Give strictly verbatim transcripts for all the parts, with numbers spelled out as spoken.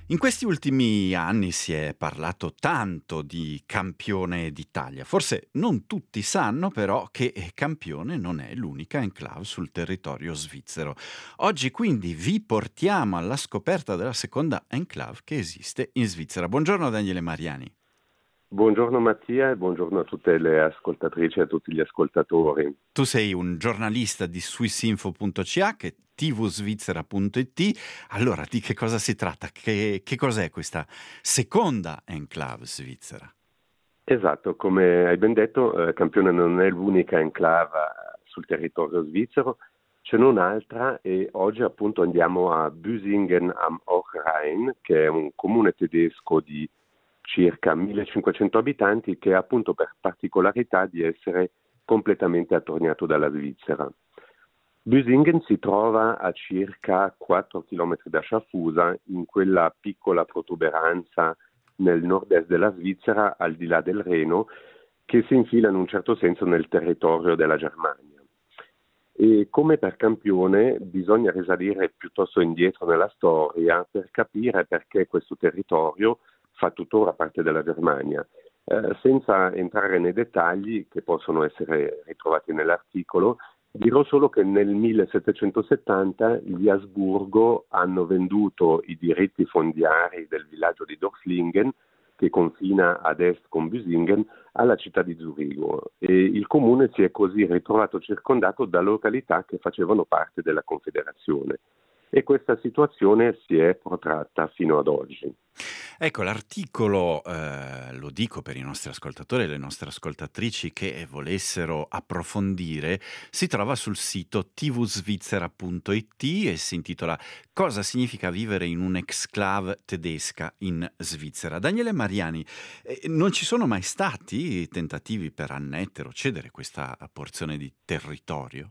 In questi ultimi anni si è parlato tanto di campione d'Italia. Forse non tutti sanno però che eh, Campione non è l'unica enclave sul territorio svizzero. Oggi quindi vi portiamo alla scoperta della seconda enclave che esiste in Svizzera. Buongiorno Daniele Mariani. Buongiorno Mattia e buongiorno a tutte le ascoltatrici e a tutti gli ascoltatori. Tu sei un giornalista di swissinfo punto c h e tvsvizzera punto i t. Allora, di che cosa si tratta? Che, che cos'è questa seconda enclave svizzera? Esatto, come hai ben detto, eh, Campione non è l'unica enclave sul territorio svizzero, ce n'è un'altra e oggi appunto andiamo a Büsingen am Ochrhein, che è un comune tedesco di circa millecinquecento abitanti che ha appunto per particolarità di essere completamente attorniato dalla Svizzera. Büsingen si trova a circa quattro chilometri da Schaffhausen, in quella piccola protuberanza nel nord-est della Svizzera, al di là del Reno, che si infila in un certo senso nel territorio della Germania. E come per Campione bisogna risalire piuttosto indietro nella storia per capire perché questo territorio fa tuttora parte della Germania. Eh, senza entrare nei dettagli che possono essere ritrovati nell'articolo, dirò solo che nel millesettecentosettanta gli Asburgo hanno venduto i diritti fondiari del villaggio di Dorflingen, che confina ad est con Büsingen, alla città di Zurigo, e il comune si è così ritrovato circondato da località che facevano parte della Confederazione. E questa situazione si è protratta fino ad oggi. Ecco, l'articolo, eh, lo dico per i nostri ascoltatori e le nostre ascoltatrici che volessero approfondire, si trova sul sito tvsvizzera punto i t e si intitola Cosa significa vivere in un'exclave tedesca in Svizzera. Daniele Mariani, eh, non ci sono mai stati tentativi per annettere o cedere questa porzione di territorio?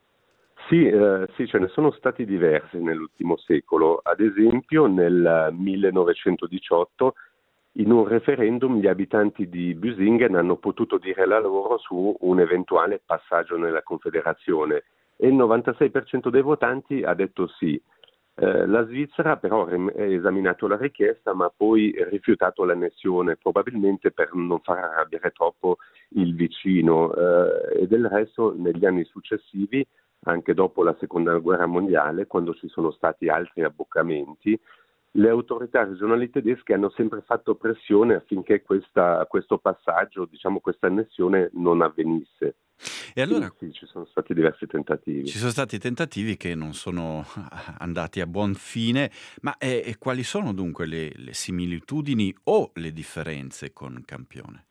Sì, eh, sì, ce ne sono stati diversi nell'ultimo secolo. Ad esempio, nel millenovecentodiciotto, in un referendum, gli abitanti di Büsingen hanno potuto dire la loro su un eventuale passaggio nella Confederazione e il novantasei per cento dei votanti ha detto sì. Eh, la Svizzera però ha esaminato la richiesta ma poi rifiutato l'annessione, probabilmente per non far arrabbiare troppo il vicino, eh, e del resto negli anni successivi, anche dopo la seconda guerra mondiale, quando ci sono stati altri abboccamenti, le autorità regionali tedesche hanno sempre fatto pressione affinché questa, questo passaggio, diciamo questa annessione, non avvenisse. E allora Quindi sì, ci sono stati diversi tentativi. ci sono stati tentativi che non sono andati a buon fine, ma eh, e quali sono dunque le, le similitudini o le differenze con Campione?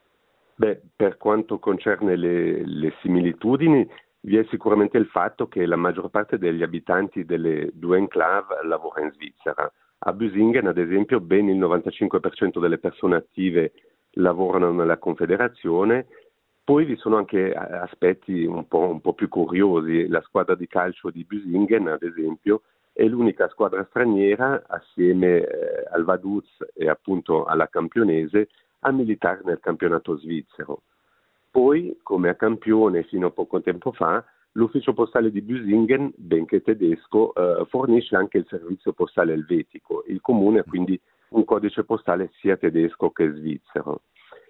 Beh, per quanto concerne le, le similitudini, vi è sicuramente il fatto che la maggior parte degli abitanti delle due enclave lavora in Svizzera. A Büsingen, ad esempio, ben il novantacinque per cento delle persone attive lavorano nella Confederazione. Poi vi sono anche aspetti un po', un po' più curiosi. La squadra di calcio di Büsingen, ad esempio, è l'unica squadra straniera, assieme eh, al Vaduz e appunto alla Campionese, a militare nel campionato svizzero. Poi, come a Campione fino a poco tempo fa, l'ufficio postale di Büsingen, benché tedesco, eh, fornisce anche il servizio postale elvetico. Il comune ha quindi un codice postale sia tedesco che svizzero.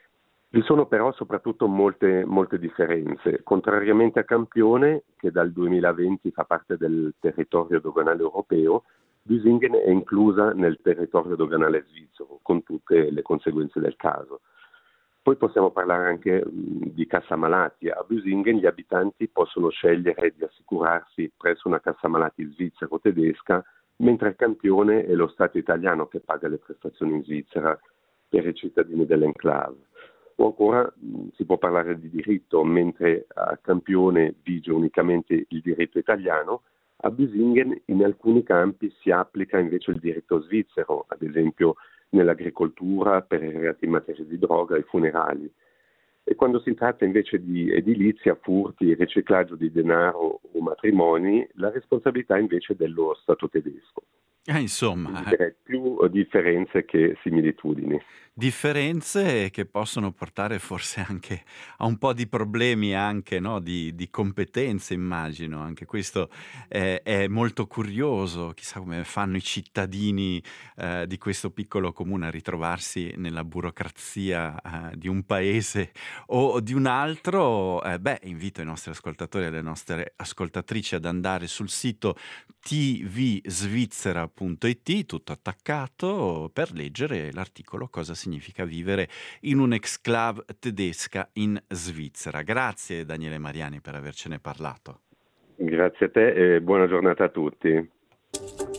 Vi sono però soprattutto molte, molte differenze. Contrariamente a Campione, che dal duemilaventi fa parte del territorio doganale europeo, Büsingen è inclusa nel territorio doganale svizzero, con tutte le conseguenze del caso. Poi possiamo parlare anche mh, di cassa malati. A Büsingen gli abitanti possono scegliere di assicurarsi presso una cassa malati svizzera o tedesca, mentre il Campione è lo Stato italiano che paga le prestazioni in Svizzera per i cittadini dell'enclave. O ancora mh, si può parlare di diritto, mentre a Campione vige unicamente il diritto italiano, a Büsingen in alcuni campi si applica invece il diritto svizzero, ad esempio nell'agricoltura, per i reati in materia di droga e funerali. E quando si tratta invece di edilizia, furti, riciclaggio di denaro o matrimoni, la responsabilità invece è dello Stato tedesco. Eh, insomma, Quindi eh, direi più differenze che similitudini. Differenze che possono portare forse anche a un po' di problemi anche, no, di di competenze immagino. Anche questo è è molto curioso, chissà come fanno i cittadini, ehm, di questo piccolo comune a ritrovarsi nella burocrazia, ehm, di un paese o di un altro. Eh, beh, invito i nostri ascoltatori e le nostre ascoltatrici ad andare sul sito t v svizzera punto i t, tutto attaccato, per leggere l'articolo "Cosa significa vivere in un'exclave tedesca in Svizzera". Grazie Daniele Mariani per avercene parlato. Grazie a te e buona giornata a tutti.